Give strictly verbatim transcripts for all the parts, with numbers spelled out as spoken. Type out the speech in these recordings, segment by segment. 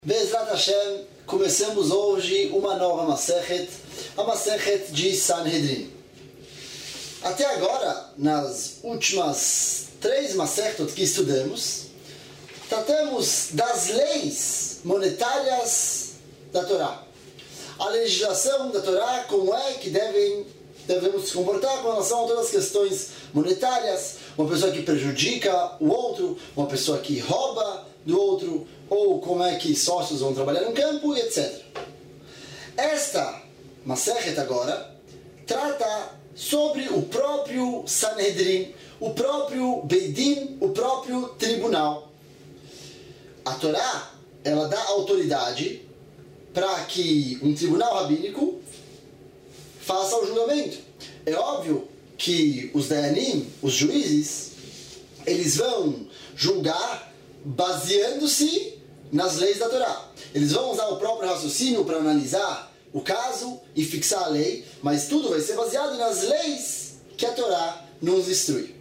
Be'ezrat Hashem, começamos hoje uma nova Masechet, a Masechet de Sanhedrin. Até agora, nas últimas três Masechetot que estudamos, tratamos das leis monetárias da Torá. A legislação da Torá, como é que devem, devemos se comportar com relação a todas as questões monetárias, uma pessoa que prejudica o outro, uma pessoa que rouba do outro, ou como é que sócios vão trabalhar no campo, e etcétera. Esta Masechet agora trata sobre o próprio Sanhedrin, o próprio Beidin, o próprio tribunal. A Torá, ela dá autoridade para que um tribunal rabínico faça o julgamento. É óbvio que os Dayanim, os juízes, eles vão julgar baseando-se nas leis da Torá. Eles vão usar o próprio raciocínio para analisar o caso e fixar a lei, mas tudo vai ser baseado nas leis que a Torá nos instrui.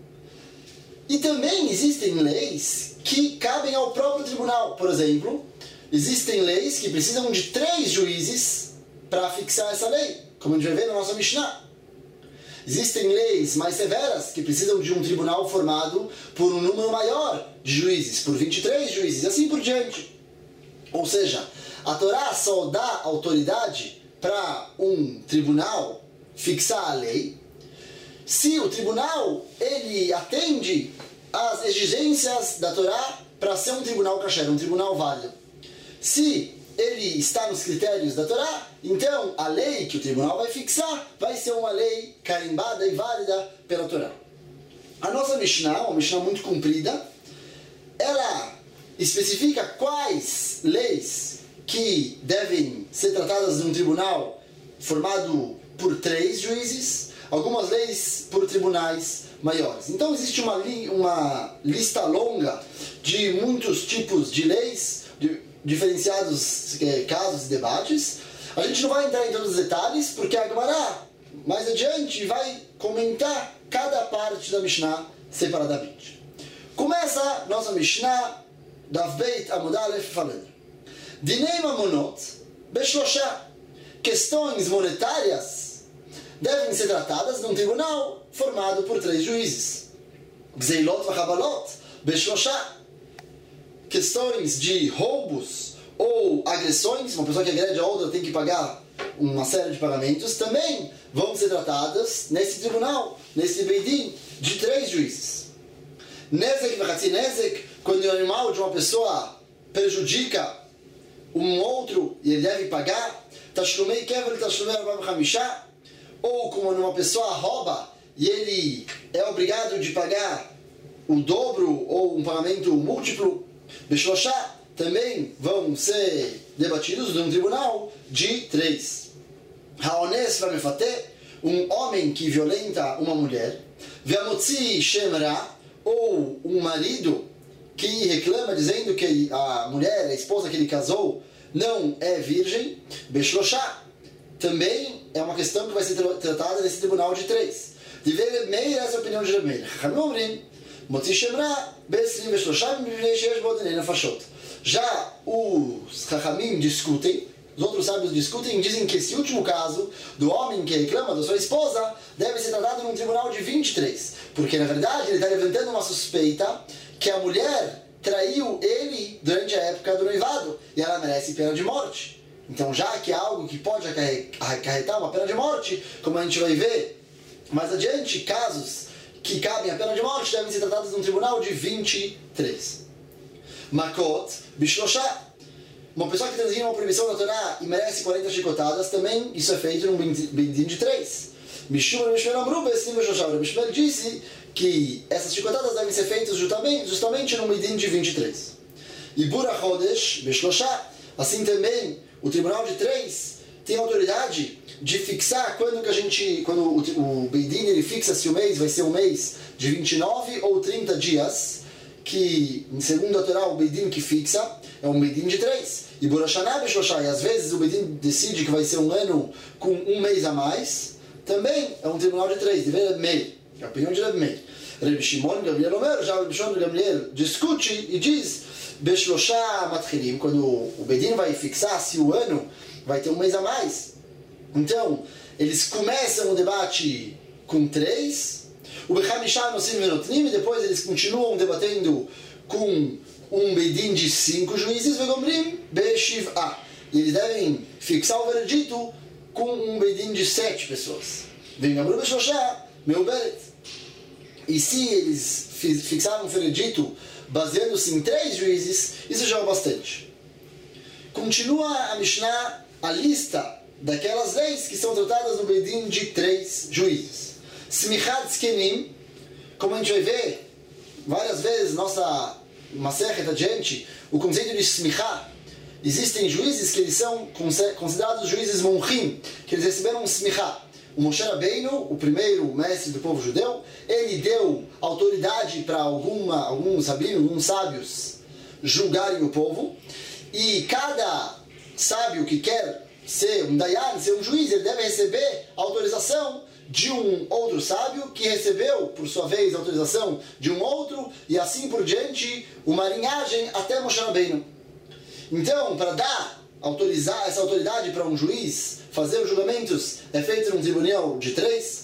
E também existem leis que cabem ao próprio tribunal. Por exemplo, existem leis que precisam de três juízes para fixar essa lei, como a gente vai ver na nossa Mishnah. Existem leis mais severas que precisam de um tribunal formado por um número maior de juízes, por vinte e três juízes, e assim por diante. Ou seja, a Torá só dá autoridade para um tribunal fixar a lei se o tribunal ele atende às exigências da Torá para ser um tribunal kasher, um tribunal válido. Se ele está nos critérios da Torá, então a lei que o tribunal vai fixar vai ser uma lei carimbada e válida pela Torá. A nossa Mishnah, uma Mishnah muito comprida, ela especifica quais leis que devem ser tratadas num tribunal formado por três juízes, algumas leis por tribunais maiores. Então existe uma, li uma lista longa de muitos tipos de leis, de diferenciados é, casos e debates. A gente não vai entrar em todos os detalhes, porque a Gemara, mais adiante, vai comentar cada parte da Mishnah separadamente. Começa nossa Mishnah, Daf Beit Amud Aleph, falando: Dinei Mamonot Beshlosha. Questões monetárias devem ser tratadas num tribunal formado por três juízes. Gzeilot Vachabalot Beshlosha. Questões de roubos ou agressões, uma pessoa que agrede a outra tem que pagar uma série de pagamentos, também vão ser tratadas nesse tribunal, nesse Beidin, de três juízes. Nezek v'chatzi nezek, quando o animal de uma pessoa prejudica um outro e ele deve pagar, tashlumei kever tashlumei arba v'chamisha, ou como uma pessoa rouba e ele é obrigado de pagar o dobro ou um pagamento múltiplo, Beshlosha, também vão ser debatidos num tribunal de três. Haones v'amefate, um homem que violenta uma mulher, Ve'amotzi shem ra, ou um marido que reclama dizendo que a mulher, a esposa que ele casou, não é virgem, Beshlosha, também é uma questão que vai ser tratada nesse tribunal de três. De ver Meir, essa é a opinião de Meir. Chamomrim, Motzi shem ra, Beslim Beshlosha, Mivnei sheyesh bo dinei nefashot. Já os Chachamim discutem, os outros sábios discutem e dizem que esse último caso do homem que reclama da sua esposa deve ser tratado num tribunal de vinte e três, porque na verdade ele está levantando uma suspeita que a mulher traiu ele durante a época do noivado e ela merece pena de morte. Então, já que é algo que pode acarretar uma pena de morte, como a gente vai ver mais adiante, casos que cabem a pena de morte devem ser tratados num tribunal de vinte e três. Makot Bishlosha, uma pessoa que transgride uma proibição da Torá e merece quarenta chicotadas, também isso é feito num Beidin de três. Mishum Rabbi Amru Beslim Bishlosha. Rabbi Shmuel disse que essas chicotadas devem ser feitas justamente, justamente num Beidin de vinte e três. E Bura Chodesh Bishlosha, assim também o tribunal de três tem autoridade de fixar quando que a gente, quando o, o Beidin ele fixa se o mês vai ser um mês de vinte e nove ou trinta dias, que, segundo a Torá, o Beidin que fixa é um Beidin de três. E Borashaná Beshlosha, e às vezes o Beidin decide que vai ser um ano com um mês a mais, também é um tribunal de três, de Reb Meir, é a opinião de Reb Meir. Reb Shimon Gamliel Omer, já Reb Shimon Gamliel discute e diz Beshlosha Matchilim, quando o Bedin vai fixar se o ano vai ter um mês a mais. Então, eles começam o debate com três, o Bechamisha Nosim Venotnim, e depois eles continuam debatendo com um Bedin de cinco juízes, Vegomrim Beshiv'a. E eles devem fixar o veredito com um Bedin de sete pessoas. Vengamru Beshlosha Meuberet. E se eles fixaram um veredito baseando-se em três juízes, isso já é bastante. Continua a Mishnah a lista daquelas leis que são tratadas no Bedin de três juízes. Smichat Zkenim, como a gente vai ver várias vezes, nossa Masechet adiante, o conceito de Smichá. Existem juízes que eles são considerados juízes monchim, que eles receberam um Smichá. O Moshe Rabbeinu, o primeiro mestre do povo judeu, ele deu autoridade para alguma, alguns rabinos, alguns sábios julgarem o povo, e cada sábio que quer ser um dayan, ser um juiz, ele deve receber autorização de um outro sábio, que recebeu, por sua vez, autorização de um outro, e assim por diante, uma linhagem até Moshe Rabbeinu. Então, para dar, autorizar essa autoridade para um juiz fazer os julgamentos, é feito num tribunal de três,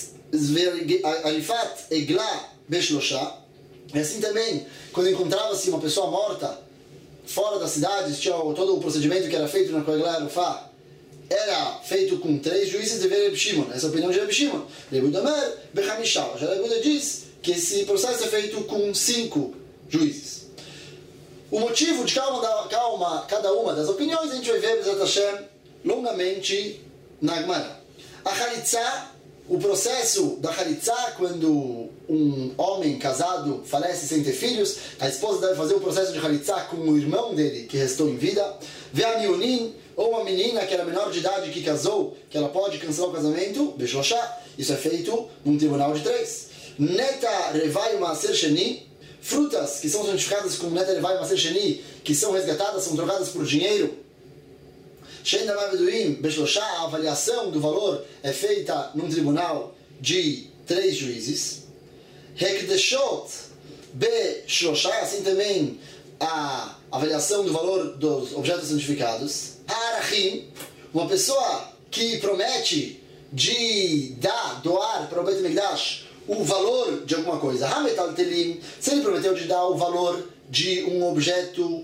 Arifat Egla Beshlosha. E assim também, quando encontrava-se uma pessoa morta fora da cidade, tinha todo o procedimento que era feito na Egla Arufá, era feito com três juízes de Reb Shimon. Essa é a opinião de Reb Shimon. Reb Damer Bechamisha. Já Reb Uda diz que esse processo é feito com cinco juízes. O motivo de calma, calma, cada uma das opiniões a gente vai ver, Bezat Hashem, longamente na Gemara. A Chalitza, o processo da Chalitza, quando um homem casado falece sem ter filhos, a esposa deve fazer o processo de Chalitza com o irmão dele que restou em vida. Vê a Miunin, ou uma menina que era menor de idade que casou, que ela pode cancelar o casamento, Beshlosha, isso é feito num tribunal de três. Neta Revai Maaser Sheni, frutas que são santificadas com Neta Revai Maaser Sheni, que são resgatadas, são trocadas por dinheiro. Shein Damar Beduim, Beshlosha, a avaliação do valor é feita num tribunal de três juízes. Hekdeshot Beshlosha, assim também a avaliação do valor dos objetos santificados. Harachim, uma pessoa que promete de dar, doar para o Beit HaMikdash o valor de alguma coisa. Hametal Telim, se ele prometeu de dar o valor de um objeto,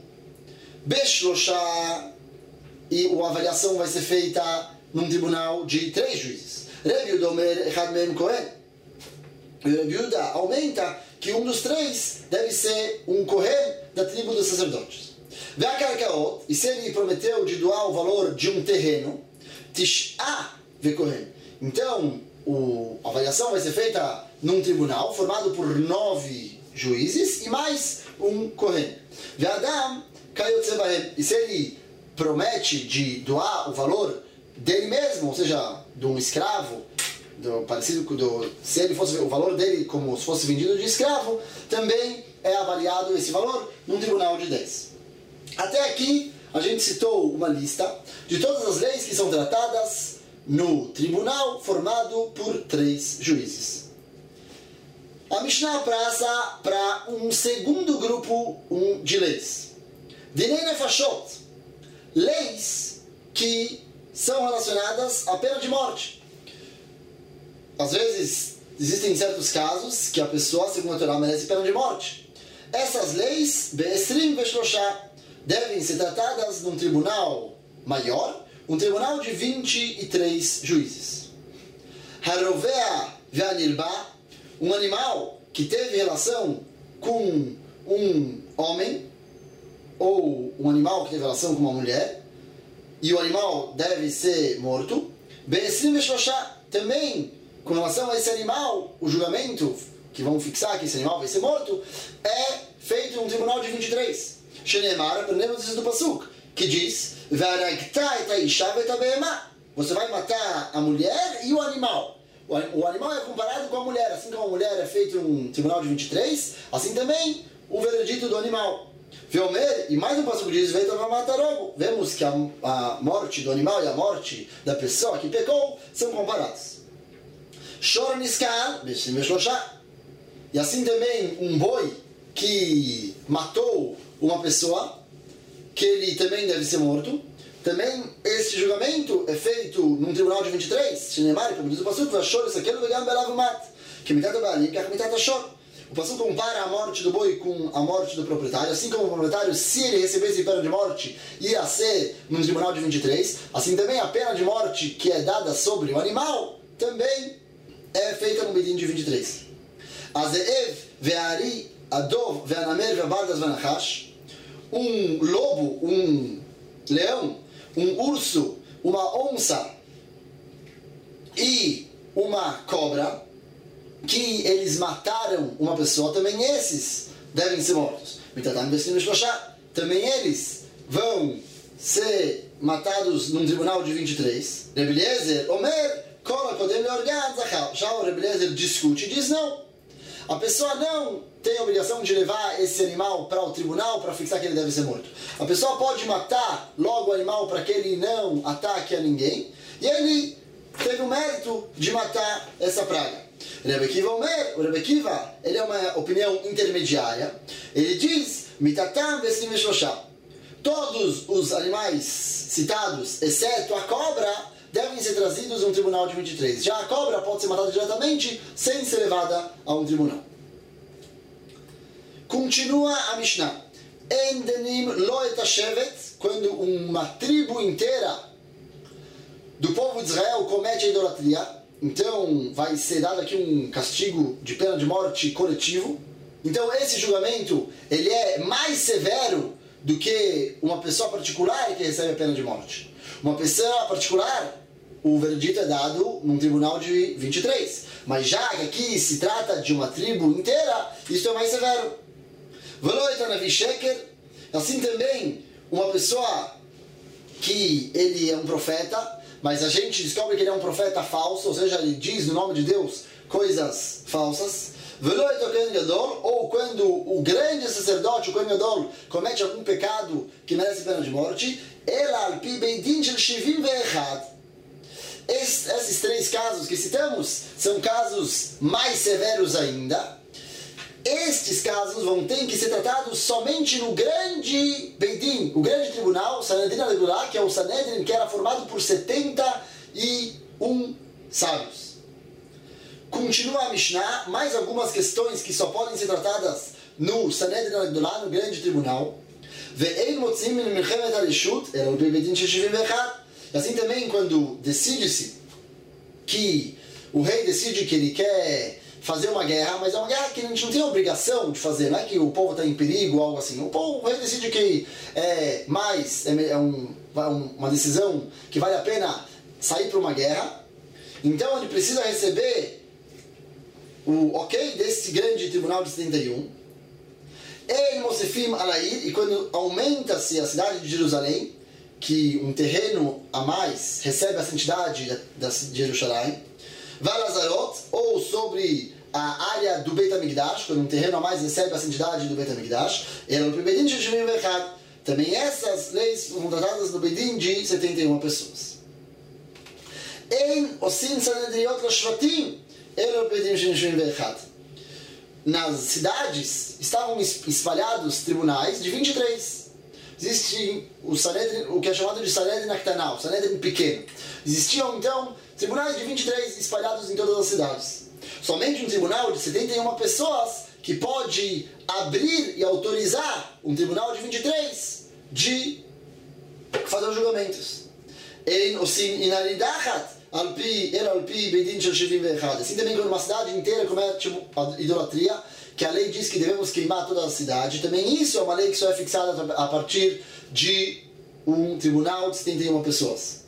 Beshlosha, e a avaliação vai ser feita num tribunal de três juízes. Reb Yehuda Omer Echad Mehem Kohen. Reb Yehuda aumenta que um dos três deve ser um Kohen da tribo dos sacerdotes. Ve'akarkaot, e se ele prometeu de doar o valor de um terreno, Tish'a ve'Kohen. Então, o, a avaliação vai ser feita num tribunal formado por nove juízes e mais um Kohen. Ve'adam kayotze bahem, e se ele promete de doar o valor dele mesmo, ou seja, de um escravo, do, parecido com do, se ele fosse o valor dele como se fosse vendido de escravo, também é avaliado esse valor num tribunal de dez. Até aqui a gente citou uma lista de todas as leis que são tratadas no tribunal formado por três juízes. A Mishnah passa para um segundo grupo um, de leis. Dinei Nefashot, leis que são relacionadas à pena de morte. Às vezes, existem certos casos que a pessoa, segundo a Torá, merece pena de morte. Essas leis, Be'esrim Veshlosha, devem ser tratadas num tribunal maior, um tribunal de vinte e três juízes. Harovea Ve'anilba, um animal que teve relação com um homem, ou um animal que teve relação com uma mulher, e o animal deve ser morto. Be'esrim Veshlosha, também com relação a esse animal, o julgamento que vão fixar que esse animal vai ser morto é feito num tribunal de vinte e três. Shenemar, aprendemos isso do Pasuk, que diz: você vai matar a mulher e o animal. O animal é comparado com a mulher, assim como a mulher é feito num tribunal de vinte e três, assim também o veredito do animal. E mais um Pasuk diz: vemos que a, a morte do animal e a morte da pessoa que pecou são comparados. Shor Niskar, e assim também um boi que matou uma pessoa que ele também deve ser morto. Também este julgamento é feito num tribunal de vinte e três, Shinemar, como diz o Pasuk, Vashor, isso aqui é o Vegam Belav Mat, que mitad Baalim, que mitad Ashor. O Pasuk compara a morte do boi com a morte do proprietário, assim como o proprietário, se ele recebesse pena de morte, ia ser num tribunal de vinte e três, assim também a pena de morte que é dada sobre o animal, também é feita no Bedin de vinte e três. Azeev, Ve'ari, Adov, Ve'anamer, Ve'abardas, Ve'anachash, um lobo, um leão, um urso, uma onça e uma cobra, que eles mataram uma pessoa, também esses devem ser mortos. Também eles vão ser matados num tribunal de vinte e três. Rebbe Eliezer, Omer, já o Rebbe Eliezer discute e diz não. A pessoa não tem a obrigação de levar esse animal para o tribunal para fixar que ele deve ser morto. A pessoa pode matar logo o animal para que ele não ataque a ninguém. E ele teve o mérito de matar essa praga. Rebbe Akiva Omer, o Rebbe Akiva, ele é uma opinião intermediária. Ele diz, Mitatam vesim veshloshá. Todos os animais citados, exceto a cobra, devem ser trazidos a um tribunal de vinte e três. Já a cobra pode ser matada diretamente, sem ser levada a um tribunal. Continua a Mishnah. Endenim lo et hashevet, quando uma tribo inteira do povo de Israel comete a idolatria, então vai ser dado aqui um castigo de pena de morte coletivo. Então esse julgamento ele é mais severo do que uma pessoa particular que recebe a pena de morte. Uma pessoa particular, o veredito é dado num tribunal de vinte e três. Mas já que aqui se trata de uma tribo inteira, isso é mais severo. Assim também, uma pessoa que ele é um profeta, mas a gente descobre que ele é um profeta falso, ou seja, ele diz no nome de Deus coisas falsas. Ou quando o grande sacerdote, o Kohen Gadol, comete algum pecado que merece pena de morte, esses três casos que citamos são casos mais severos ainda. Estes casos vão ter que ser tratados somente no grande Beidin, o grande tribunal, Sanedrin Alegulá, que é o Sanedrin que era formado por setenta e um sábios. Continua a Mishnah, mais algumas questões que só podem ser tratadas no Sanedrin Alegulá, no grande tribunal. Assim também, quando decide-se que o rei decide que ele quer fazer uma guerra, mas é uma guerra que a gente não tem a obrigação de fazer, não é que o povo está em perigo ou algo assim. O povo, o rei decide que é mais, é um, uma decisão que vale a pena sair para uma guerra, então ele precisa receber o ok desse grande tribunal de setenta e um. Em Mosefim Alair, e quando aumenta-se a cidade de Jerusalém, que um terreno a mais recebe a santidade de Jerusalém, Valazarot, ou sobre a área do Beit HaMikdash, quando um terreno a mais recebe a santidade do Beit HaMikdash, também essas leis foram tratadas no Bedin de setenta e uma pessoas. Em Osim Sanedriot Lashvatim, nas cidades estavam espalhados tribunais de vinte e três. Existe o, Sanedrin, o que é chamado de Sanedrin Aktanah, o Sanedrin pequeno. Existiam então tribunais de vinte e três espalhados em todas as cidades. Somente um tribunal de setenta e uma pessoas que pode abrir e autorizar um tribunal de vinte e três de fazer os julgamentos. Em Osim Inaridachat, assim também quando uma cidade inteira comete idolatria, que a lei diz que devemos queimar toda a cidade, também isso é uma lei que só é fixada a partir de um tribunal de setenta e uma pessoas.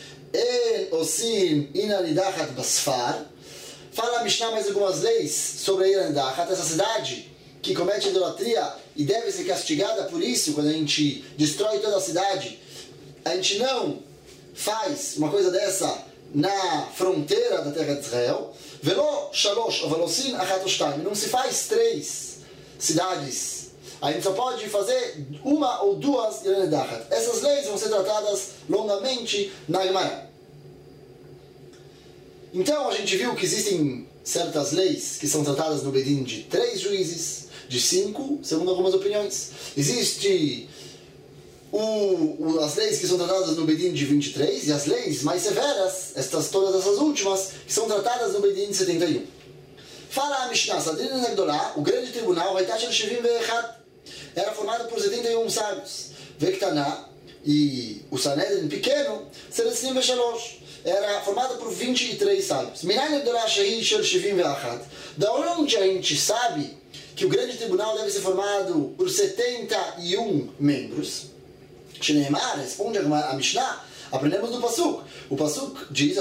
Fala a Mishnah mais algumas leis sobre a Iranidachat, essa cidade que comete idolatria e deve ser castigada por isso. Quando a gente destrói toda a cidade, a gente não faz uma coisa dessa na fronteira da terra de Israel. Velo shalosh avalosin achat shtaim. Não se faz três cidades. A gente só pode fazer uma ou duas Iranidachat. Essas leis vão ser tratadas longamente na Gemara. Então a gente viu que existem certas leis que são tratadas no Bedin de três juízes, de cinco, segundo algumas opiniões. Existe o, o, as leis que são tratadas no Beidin de vinte e três e as leis mais severas, estas, todas essas últimas, que são tratadas no Beidin de setenta e um. Fala a Mishnah, Sadrin Negdolá, o grande tribunal, vai taxar Shivim Ve'echat, era formado por setenta e um sábios. Vektaná, e o Sanhedrin pequeno, Seretzim Veshalosh, era formado por vinte e três sábios. Da onde a gente sabe que o grande tribunal deve ser formado por setenta e um membros? Shneimar responde a Mishnah, aprendemos do Pasuk. O Pasuk diz: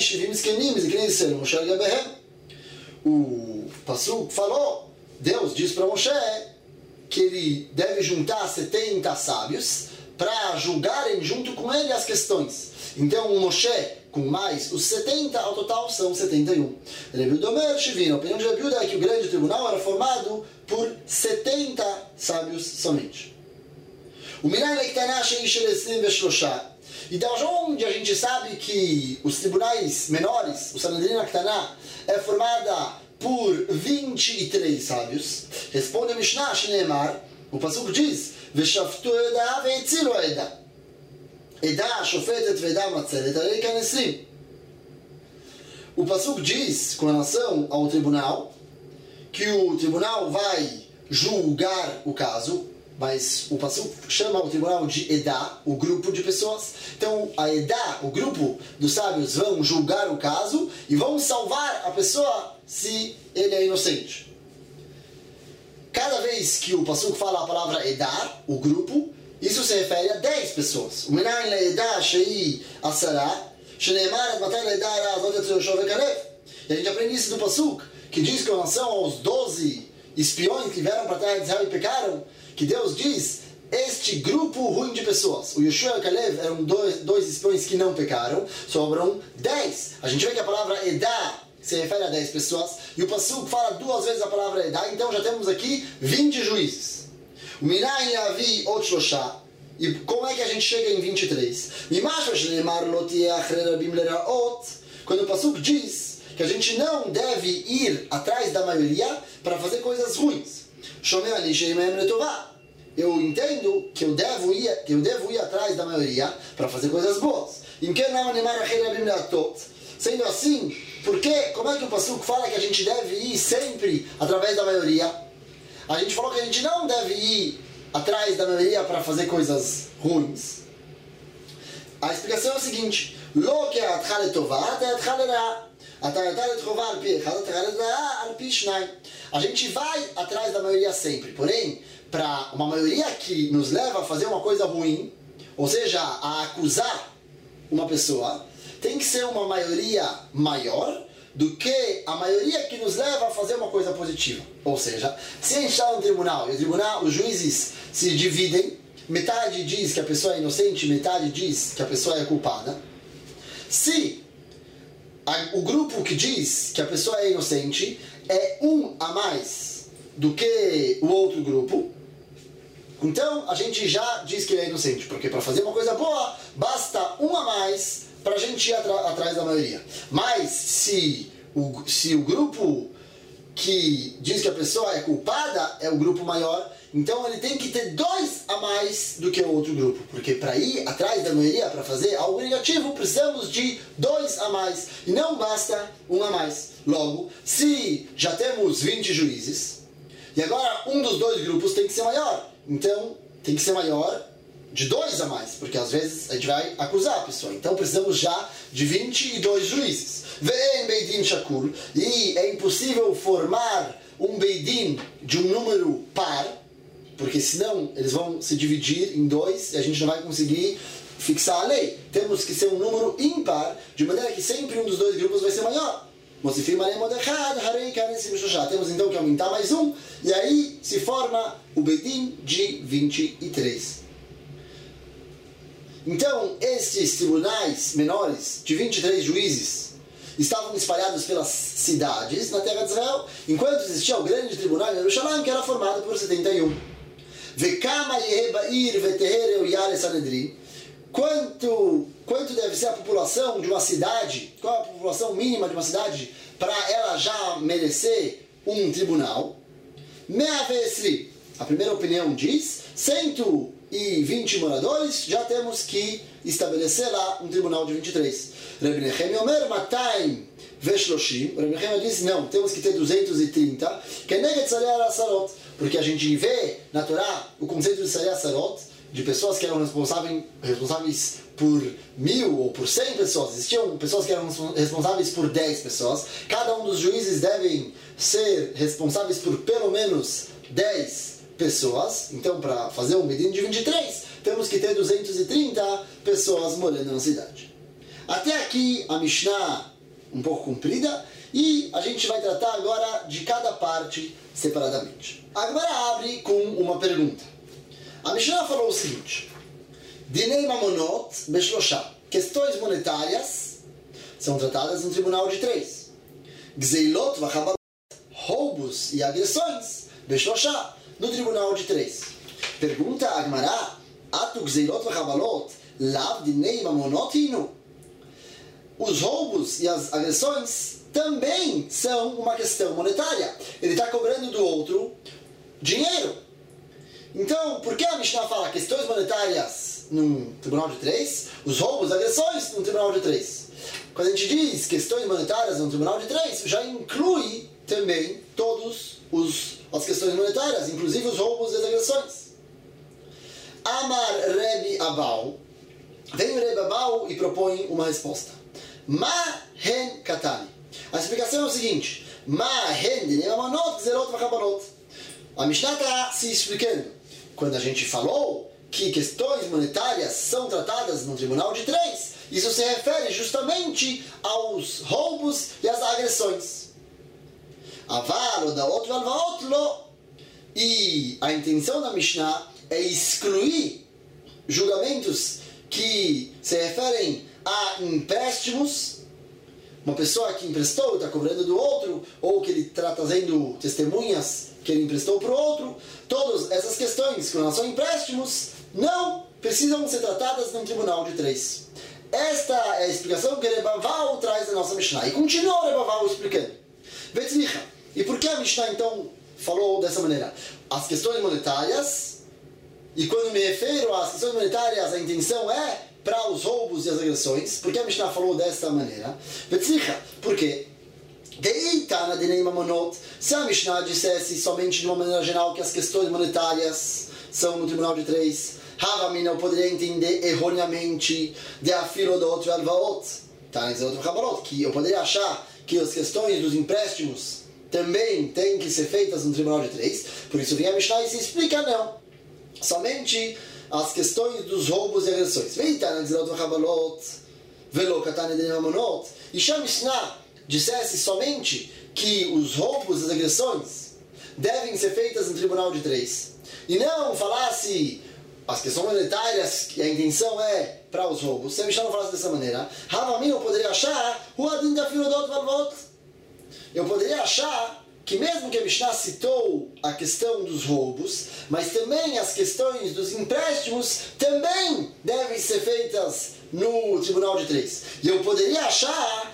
o Pasuk falou, Deus diz para Moshe que ele deve juntar setenta sábios para julgarem junto com ele as questões. Então o Moshe, com mais os setenta, ao total são setenta e um. Rebiudomer Shivin, a opinião de Rebiuda é que o grande tribunal era formado por setenta sábios somente. O Mirai Lektana Sheisheresim Veshlosha. E da onde a gente sabe que os tribunais menores, o Sanhedrin Aktaná, é formada por vinte e três sábios? Responde a Mishnah Shneemar, o Pasuk diz: Veshaftu Eda Veitzilu Eda. Eda Shofetet Veda Matzelet Areikan Esrim. O Pasuk diz, com relação ao tribunal, que o tribunal vai julgar o caso, mas o Pasuk chama o tribunal de Edá, o grupo de pessoas. Então, a Edá, o grupo dos sábios, vão julgar o caso e vão salvar a pessoa se ele é inocente. Cada vez que o Pasuk fala a palavra Edá, o grupo, isso se refere a dez pessoas. O Minayin le'edá shei asará, sheneemar et matai le'edá azot et yoshov vekalev. E a gente aprende isso do Pasuk, que diz que em relação aos doze espiões que vieram para a terra de Israel e pecaram, que Deus diz, este grupo ruim de pessoas, o Yoshua e o Kalev eram dois, dois espiões que não pecaram, sobram dez. A gente vê que a palavra Edá se refere a dez pessoas, e o Pasuk fala duas vezes a palavra Edá, então já temos aqui vinte juízes. O Minayin Avi Ot Shloshá. E como é que a gente chega em vinte e três? Quando o Pasuk diz que a gente não deve ir atrás da maioria para fazer coisas ruins. Eu entendo que eu devo ir, que eu devo ir atrás da maioria para fazer coisas boas. Sendo assim, porque, como é que o Pasuk fala que a gente deve ir sempre através da maioria? A gente falou que a gente não deve ir atrás da maioria para fazer coisas ruins. A explicação é a seguinte: a gente vai atrás da maioria sempre, porém, para uma maioria que nos leva a fazer uma coisa ruim, ou seja, a acusar uma pessoa, tem que ser uma maioria maior do que a maioria que nos leva a fazer uma coisa positiva. Ou seja, se a gente está no tribunal e o tribunal, os juízes se dividem, metade diz que a pessoa é inocente, metade diz que a pessoa é culpada. Se a, o grupo que diz que a pessoa é inocente é um a mais do que o outro grupo, então a gente já diz que ele é inocente, porque para fazer uma coisa boa basta um a mais para a gente ir atra- atrás da maioria. Mas se o, se o grupo que diz que a pessoa é culpada é o grupo maior, então ele tem que ter dois a mais do que o outro grupo, porque para ir atrás da maioria, para fazer algo negativo, precisamos de dois a mais, e não basta um a mais. Logo, se já temos vinte juízes, e agora um dos dois grupos tem que ser maior, então tem que ser maior de dois a mais, porque às vezes a gente vai acusar a pessoa. Então precisamos já de vinte e dois juízes. Ve'en beidin shakul, e é impossível formar um beidin de um número par, porque senão eles vão se dividir em dois e a gente não vai conseguir fixar a lei. Temos que ser um número ímpar, de maneira que sempre um dos dois grupos vai ser maior. Temos então que aumentar mais um, e aí se forma o beidin de vinte e três. Então, estes tribunais menores, de vinte e três juízes, estavam espalhados pelas cidades na terra de Israel, enquanto existia o grande tribunal em Jerusalém, que era formado por setenta e um. Quanto, quanto deve ser a população de uma cidade, qual é a população mínima de uma cidade, para ela já merecer um tribunal? Mea ve'esri. A primeira opinião diz cento e vinte moradores, já temos que estabelecer lá um tribunal de vinte e três. Rabbi Nehemia Omer Mataim Veshloshim. Rabbi Nehemia diz não, temos que ter duzentos e trinta. Keneged Sarei Asarot, porque a gente vê na Torá o conceito de Sarei Asarot, de pessoas que eram responsáveis, responsáveis por mil ou por cem pessoas. Existiam pessoas que eram responsáveis por dez pessoas. Cada um dos juízes devem ser responsáveis por pelo menos dez pessoas. Então, para fazer um medinho de vinte e três, temos que ter duzentos e trinta pessoas morando na cidade. Até aqui a Mishnah um pouco comprida, e a gente vai tratar agora de cada parte separadamente. A Gemara abre com uma pergunta. A Mishnah falou o seguinte: Dinei mamonot beshlosha. Questões monetárias são tratadas no tribunal de três. Gzeilot vachabalot. Roubos e agressões beshlosha. No tribunal de três. Pergunta a Gemara: Atu gzeilot vachabalot lav dinei mamonot hinu. Os roubos e as agressões também são uma questão monetária. Ele está cobrando do outro dinheiro. Então, por que a Mishnah fala questões monetárias num tribunal de três, os roubos, agressões num tribunal de três? Quando a gente diz questões monetárias num tribunal de três, já inclui também todas as questões monetárias, inclusive os roubos e as agressões. Amar Rebi Abau. Vem o Rebi Abau e propõe uma resposta. Ma hen katani. A explicação é o seguinte: Ma hen dinemamonot gzerot vachabalot. A Mishnah está se explicando. Quando a gente falou que questões monetárias são tratadas no tribunal de três, isso se refere justamente aos roubos e às agressões. Aval, odaot, valvaot, lo. E a intenção da Mishnah é excluir julgamentos que se referem a empréstimos. Uma pessoa que emprestou e está cobrando do outro, ou que ele está trazendo testemunhas que ele emprestou para o outro. Todas essas questões com relação a empréstimos não precisam ser tratadas num tribunal de três. Esta é a explicação que Rebaval traz da nossa Mishnah. E continua Rebaval explicando. Vetzlicha. E por que a Mishnah então falou dessa maneira? As questões monetárias, e quando me refiro às questões monetárias, a intenção é para os roubos e as agressões. Por que a Mishnah falou dessa maneira? Vetzlicha. Por quê? Se a Mishnah dissesse somente de uma maneira geral que as questões monetárias são no tribunal de três, Havamina eu poderia entender erroneamente de afilodot e alvaot, que eu poderia achar que as questões dos empréstimos também têm que ser feitas no tribunal de três. Por isso vem a Mishnah e se explica não. Somente as questões dos roubos e agressões. E se a Mishnah dissesse somente que os roubos e as agressões devem ser feitas no tribunal de três, e não falasse as questões monetárias, que a intenção é para os roubos, se a Mishnah não falasse dessa maneira, Havamina eu poderia achar o adin da filodot valvot. Eu poderia achar que mesmo que a Mishnah citou a questão dos roubos, mas também as questões dos empréstimos também devem ser feitas no tribunal de três. E eu poderia achar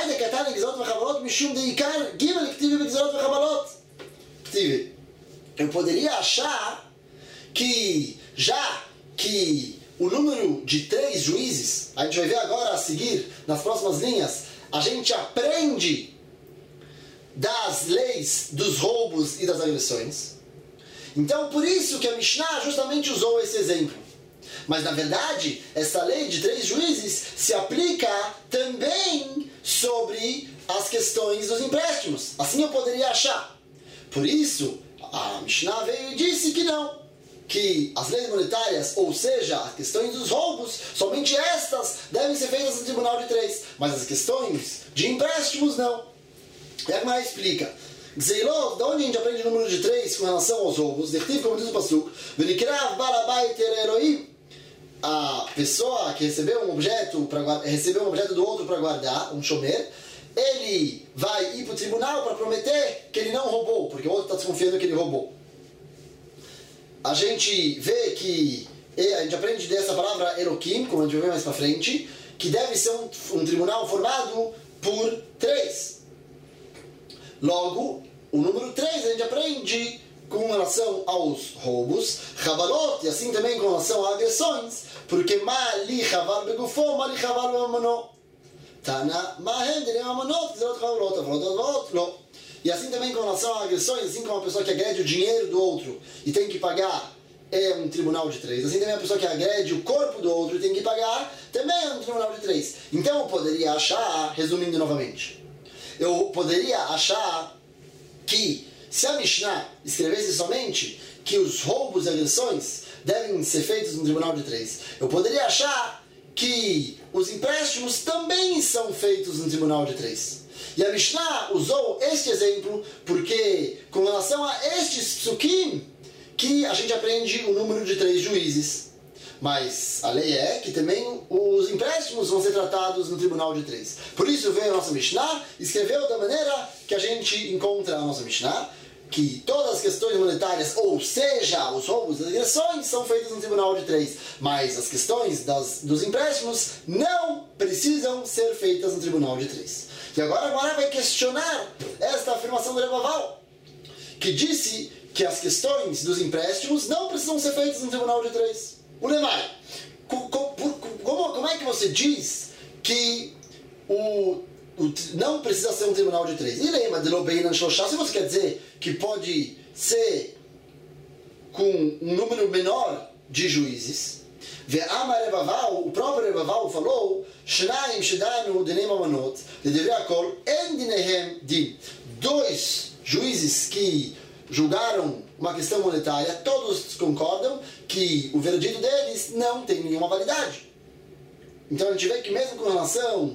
eu poderia achar que já que o número de três juízes, a gente vai ver agora a seguir, nas próximas linhas, a gente aprende das leis dos roubos e das agressões. Então, por isso que a Mishnah justamente usou esse exemplo. Mas, na verdade, essa lei de três juízes se aplica também sobre as questões dos empréstimos. Assim eu poderia achar. Por isso, a Mishnah veio e disse que não. Que as leis monetárias, ou seja, as questões dos roubos, somente estas devem ser feitas no tribunal de três. Mas as questões de empréstimos, não. E a Gemara explica. Gzeilot, da onde a gente aprende o número de três com relação aos roubos? Dertiv, como diz o Pasuk, Venikrav balabait Elohim. A pessoa que recebeu um objeto para recebeu um objeto do outro para guardar, um shomer, ele vai ir para o tribunal para prometer que ele não roubou, porque o outro está desconfiando que ele roubou. A gente vê que, a gente aprende dessa palavra Elohim, como a gente vai ver mais para frente, que deve ser um, um tribunal formado por três. Logo, o número três a gente aprende com relação aos roubos, chavalot, e assim também com relação a agressões, porque ma li chaval begufo, ma li chaval bemanó. Tana mahem de mamanot, zerot chavalot, avalot, avalot, lo. E assim também com relação a agressões, assim como uma pessoa que agrede o dinheiro do outro e tem que pagar, é um tribunal de três. Assim também a pessoa que agrede o corpo do outro e tem que pagar, também é um tribunal de três. Então eu poderia achar, resumindo novamente, eu poderia achar que se a Mishnah escrevesse somente que os roubos e agressões devem ser feitos no tribunal de três, eu poderia achar que os empréstimos também são feitos no tribunal de três. E a Mishnah usou este exemplo porque, com relação a estes psukim, que a gente aprende o número de três juízes. Mas a lei é que também os empréstimos vão ser tratados no tribunal de três. Por isso veio a nossa Mishnah, escreveu da maneira que a gente encontra a nossa Mishnah, que todas as questões monetárias, ou seja, os roubos e as agressões, são feitos no tribunal de três. Mas as questões das, dos empréstimos não precisam ser feitas no tribunal de três. E agora a Gemara vai questionar esta afirmação do Rebbe Aval, que disse que as questões dos empréstimos não precisam ser feitas no tribunal de três. O Lemar, como, como é que você diz que o, o, não precisa ser um tribunal de três? E lembra de Lobeinan Shloshá, se você quer dizer que pode ser com um número menor de juízes, Ve'amar Rebbe Aval, o próprio Rebbe Aval falou, Shnaim Shedanu Dinei Mamanot, Ledevei Akol, En Dinehem Din. Dois juízes que julgaram uma questão monetária, todos concordam que o veredito deles não tem nenhuma validade. Então a gente vê que mesmo com relação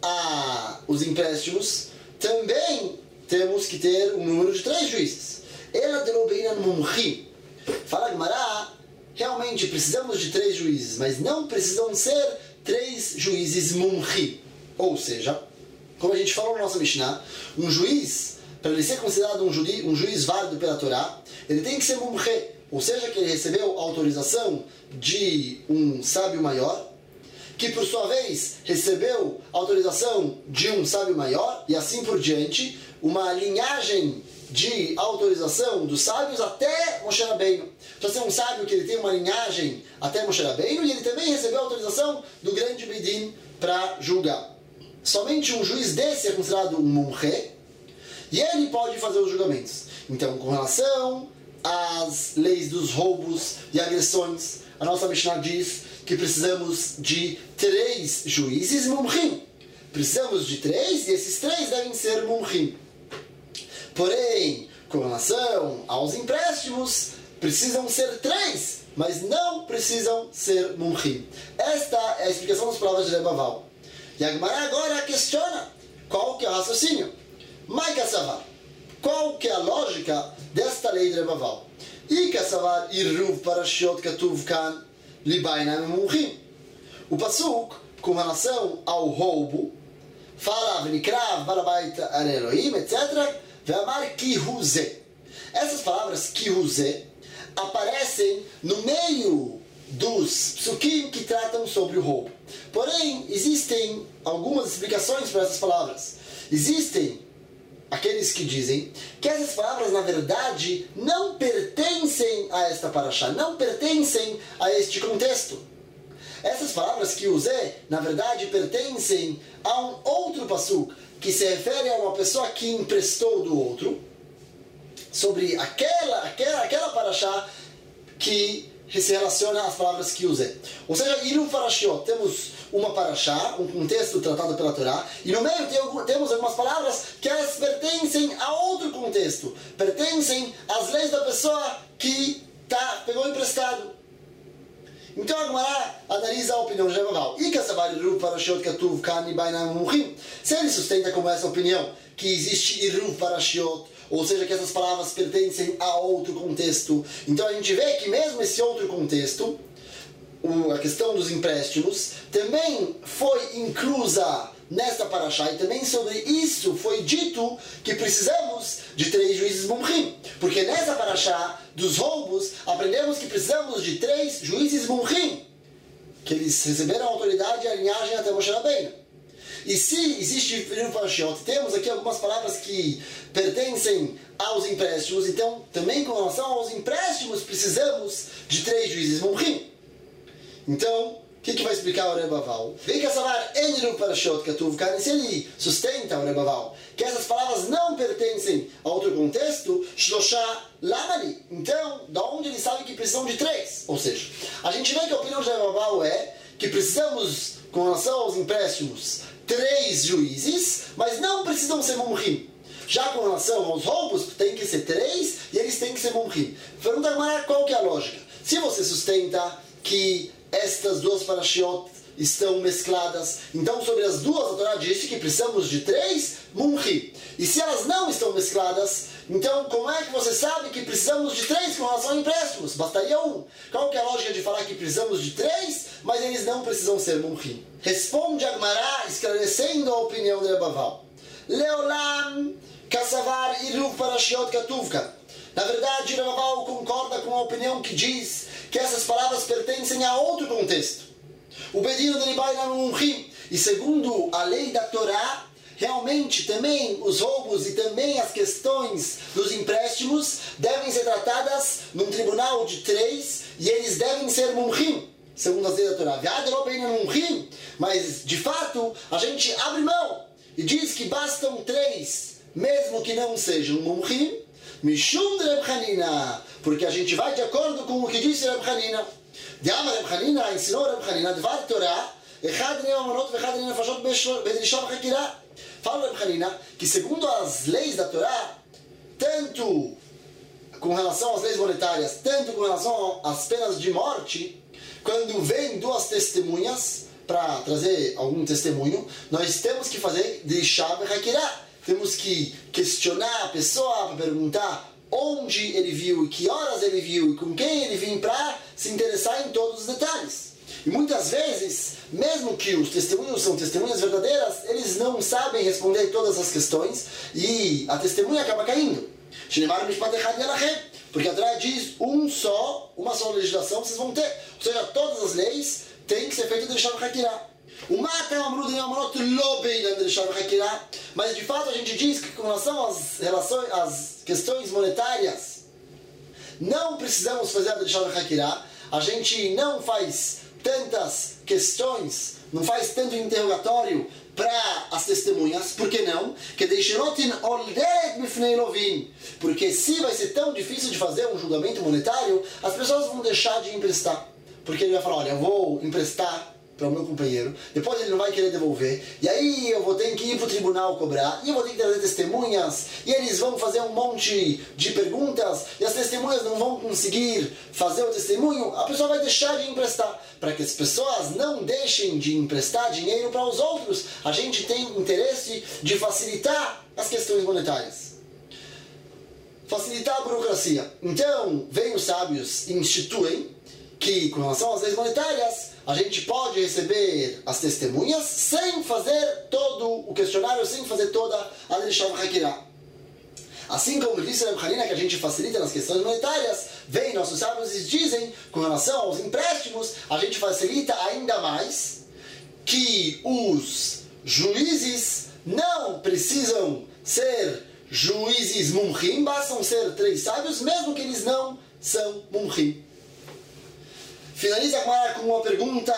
aos empréstimos, também temos que ter um número de três juízes. Ela derobeinan mumchim. Fala Gemara, realmente precisamos de três juízes, mas não precisam ser três juízes mumchim. Ou seja, como a gente falou na nossa Mishnah, um juiz, para ele ser considerado um, juiz, um juiz válido pela Torá, ele tem que ser mumche, ou seja, que ele recebeu autorização de um sábio maior, que por sua vez recebeu autorização de um sábio maior, e assim por diante, uma linhagem de autorização dos sábios até Moshe Rabbeinu. Então, se é um sábio que ele tem uma linhagem até Moshe Rabbeinu, e ele também recebeu autorização do grande Bedin para julgar. Somente um juiz desse é considerado um mumche, e ele pode fazer os julgamentos. Então, com relação às leis dos roubos e agressões, a nossa Mishnah diz que precisamos de três juízes mumchim. Precisamos de três, e esses três devem ser mumchim. Porém, com relação aos empréstimos, precisam ser três, mas não precisam ser mumchim. Esta é a explicação das palavras de Rebbe Aval. E a Gemara agora questiona qual que é o raciocínio. Mai Kassavar, qual que é a lógica desta lei de Rebbe Aval? I Kassavar Irruv Parashiot Katuv Kan Libainam Mumchim. O Pasuk, com relação ao roubo, fala Vnikrav Balabait Are Elohim, etcétera. Ve'amar Kihuze. Essas palavras Kihuze aparecem no meio dos psukim que tratam sobre o roubo. Porém, existem algumas explicações para essas palavras. Existem aqueles que dizem que essas palavras, na verdade, não pertencem a esta paraxá, não pertencem a este contexto. Essas palavras que usei, na verdade, pertencem a um outro passuk, que se refere a uma pessoa que emprestou do outro, sobre aquela, aquela, aquela paraxá que se relaciona às palavras que usei. Ou seja, Iru Parashiot, temos uma paraxá, um contexto tratado pela Torá, e no meio tem, temos algumas palavras que elas pertencem a outro contexto, pertencem às leis da pessoa que tá, pegou emprestado. Então a Gemara analisa a opinião de Rebbe Aval. Se ele sustenta como essa opinião, que existe Iruv Parashiot, ou seja, que essas palavras pertencem a outro contexto, então a gente vê que mesmo esse outro contexto, a questão dos empréstimos, também foi inclusa nesta paraxá, e também sobre isso foi dito que precisamos de três juízes mumchim, porque nessa paraxá dos roubos aprendemos que precisamos de três juízes mumchim, que eles receberam a autoridade e a linhagem até Moshe Rabbeinu. E se existe Iruv Parashiot, temos aqui algumas palavras que pertencem aos empréstimos, então também com relação aos empréstimos precisamos de três juízes Mumchim. Então, o que, que vai explicar o Rebaval? Vem que savar en Iruv Parashiot Katuv Kan, se ele sustenta o Rebaval que essas palavras não pertencem a outro contexto, Shlosha Lamali. Então, da onde ele sabe que precisam de três? Ou seja, a gente vê que a opinião do Rebaval é que precisamos, com relação aos empréstimos, três juízes, mas não precisam ser Mumchim. Já com relação aos roubos, tem que ser três e eles têm que ser Mumchim. Pergunta agora qual que é a lógica. Se você sustenta que estas duas parashiot estão mescladas, então sobre as duas a Torá disse que precisamos de três Mumchim. E se elas não estão mescladas, então como é que você sabe que precisamos de três com relação a empréstimos? Bastaria um. Qual que é a lógica de falar que precisamos de três, mas eles não precisam ser Mumchim? Responde Agmará, esclarecendo a opinião de Rebaval. Leolam Kassavar Iruv Parashiot Katuvka. Na verdade, Rebaval concorda com a opinião que diz que essas palavras pertencem a outro contexto. O Bedino de Libai na Mumchim. E segundo a lei da Torá, realmente também os roubos e também as questões dos empréstimos devem ser tratadas num tribunal de três e eles devem ser Mumchim, segundo as leis da Torá. Mas, de fato, a gente abre mão e diz que bastam três, mesmo que não sejam Mumchim, Mishum de Reb Hanina, porque a gente vai de acordo com o que disse Reb Hanina. De Amar Reb Hanina, ensinou Reb Hanina, Dvar Torá, Echad Neomanot Vechad Nefashot Bedrishah Hakirah. Fala Reb Hanina que, segundo as leis da Torá, tanto com relação às leis monetárias, tanto com relação às penas de morte, quando vem duas testemunhas para trazer algum testemunho, nós temos que fazer Drishah Hakirah. Temos que questionar a pessoa para perguntar onde ele viu, e que horas ele viu, e com quem ele vinha para se interessar em todos os detalhes. E muitas vezes, mesmo que os testemunhos são testemunhas verdadeiras, eles não sabem responder todas as questões e a testemunha acaba caindo. Porque a Torá diz um só, uma só legislação vocês vão ter. Ou seja, todas as leis têm que ser feitas de Drishah Hakirah. O Mata Amrud e Amarot Lobei da Drishah Hakirah. Mas de fato a gente diz que com relação às relações, às questões monetárias, não precisamos fazer a Drishah Hakirah. A gente não faz tantas questões, não faz tanto interrogatório para as testemunhas. Por que não? Porque se vai ser tão difícil de fazer um julgamento monetário, as pessoas vão deixar de emprestar. Porque ele vai falar, olha, eu vou emprestar para o meu companheiro, depois ele não vai querer devolver, e aí eu vou ter que ir para o tribunal cobrar, e eu vou ter que trazer testemunhas, e eles vão fazer um monte de perguntas, e as testemunhas não vão conseguir fazer o testemunho, a pessoa vai deixar de emprestar. Para que as pessoas não deixem de emprestar dinheiro para os outros, a gente tem interesse de facilitar as questões monetárias. Facilitar a burocracia. Então, vem os sábios e instituem que, com relação às leis monetárias, a gente pode receber as testemunhas sem fazer todo o questionário, sem fazer toda a Drishah Hakirah. Assim como disse Reb Hanina que a gente facilita nas questões monetárias, vem nossos sábios e dizem, com relação aos empréstimos, a gente facilita ainda mais que os juízes não precisam ser juízes mumchim, bastam ser três sábios, mesmo que eles não são mumchim. Finaliza agora com uma pergunta,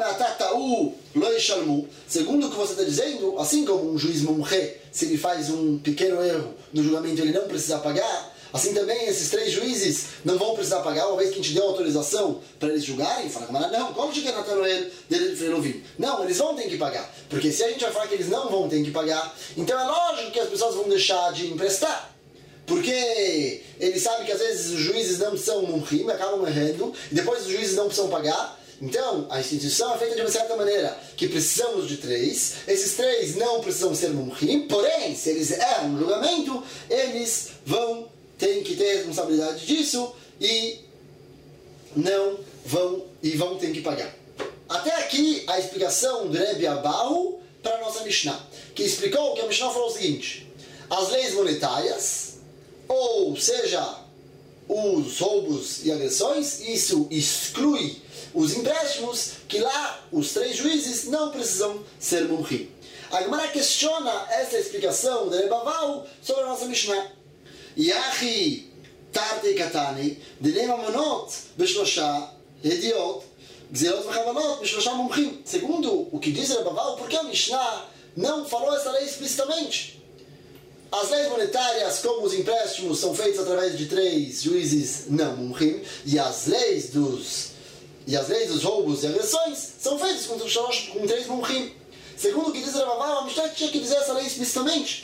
segundo o que você está dizendo, assim como um juiz mumche, se ele faz um pequeno erro no julgamento, ele não precisa pagar, assim também esses três juízes não vão precisar pagar, uma vez que a gente deu autorização para eles julgarem. Fala, mas não, como que não, eles vão ter que pagar, porque se a gente vai falar que eles não vão ter que pagar, então é lógico que as pessoas vão deixar de emprestar. Porque ele sabe que às vezes os juízes não são mumchim, acabam errando, e depois os juízes não precisam pagar. Então, a instituição é feita de uma certa maneira, que precisamos de três, esses três não precisam ser mumchim, porém, se eles erram no julgamento, eles vão ter que ter responsabilidade disso e não vão, e vão ter que pagar. Até aqui a explicação do Rebbe Abahu para a nossa Mishnah, que explicou que a Mishnah falou o seguinte: as leis monetárias, ou seja, os roubos e agressões, isso exclui os empréstimos, que lá os três juízes não precisam ser mumchim. A Gemara questiona essa explicação de Rebaval sobre a nossa Mishnah. Yachi tartei katani dinei mamonot b'shlosha hediot gzerot v'chavanot b'shlosha mumchim. Segundo o que diz Rebaval, por que a Mishnah não falou essa lei explicitamente? As leis monetárias, como os empréstimos, são feitos através de três juízes não mumchim, e as leis dos e as leis dos roubos e agressões são feitas com, com três mumchim. Segundo o que diz Rebaval, a Mishnah tinha que dizer essa lei explicitamente.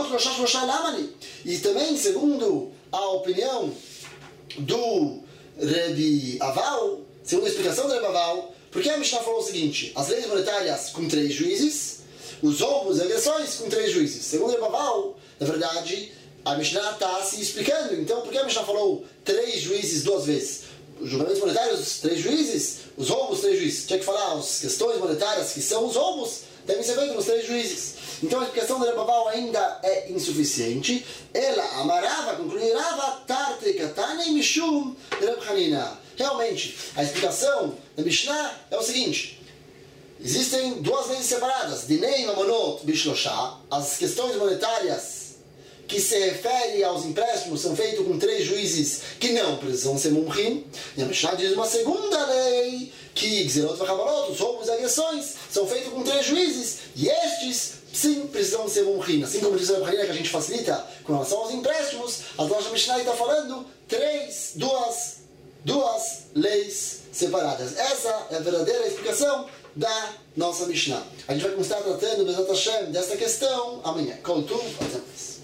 E também, segundo a opinião do Rebi Aval, segundo a explicação do Rebaval, porque a Mishnah falou o seguinte: as leis monetárias com três juízes, os roubos e agressões com três juízes. Segundo o Rebaval, na verdade, a Mishnah está se explicando. Então, por que a Mishnah falou três juízes duas vezes? Os julgamentos monetários, três juízes, os roubos, três juízes. Tinha que falar as questões monetárias, que são os roubos, devem ser feitos nos três juízes. Então a explicação do Rebaval ainda é insuficiente. Ela amarava, concluirava, tarte katane mishum Reb Hanina. Realmente, a explicação da Mishnah é o seguinte: existem duas leis separadas, dinei mamonot bishloshá, as questões monetárias que se refere aos empréstimos são feitos com três juízes que não precisam ser mumchim. E a Mishnah diz uma segunda lei, que gzerot v'chavarot, os roubos e agressões, são feitos com três juízes, e estes sim precisam ser mumchim. Assim como diz a Reb Hanina, que a gente facilita com relação aos empréstimos, a nossa Mishnah está falando três, duas, duas leis separadas. Essa é a verdadeira explicação da nossa Mishnah. A gente vai começar tratando, Bezat Hashem, dessa questão amanhã. Kol Tuv, até mais.